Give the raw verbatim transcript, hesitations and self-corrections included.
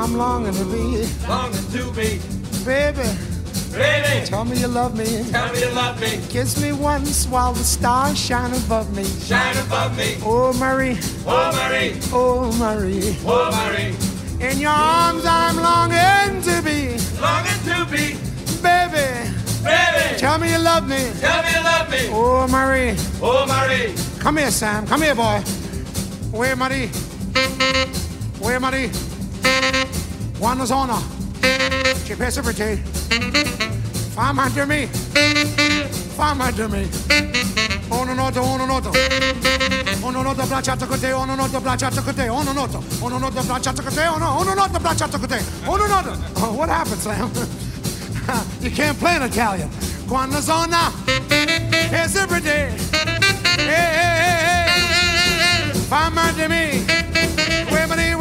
I'm longing to be, longing to be, baby. baby. Tell me you love me. Tell me you love me. Kiss me once while the stars shine above me. Shine above me. Oh Marie, Oh Marie, oh Marie. oh Marie. In your arms I'm longing to be, Longing to be, baby. baby. Tell me you love me. Tell me you love me. Oh Marie. Oh Marie. Come here, Sam. Come here, boy. Where Marie? Where Marie? Quando sono? Ci penso per te. Fammi per me. Fammi per me. Uno noto, uno noto. Uno noto bracciato con te, uno noto bracciato con te, uno noto. Uno noto bracciato con te, uno, uno noto bracciato con te. Uno noto. Oh, what happened, Sam? You can't play in Italian. Quando sono? It's every day. Hey, hey, hey, hey. Fammi per me. Where Marie?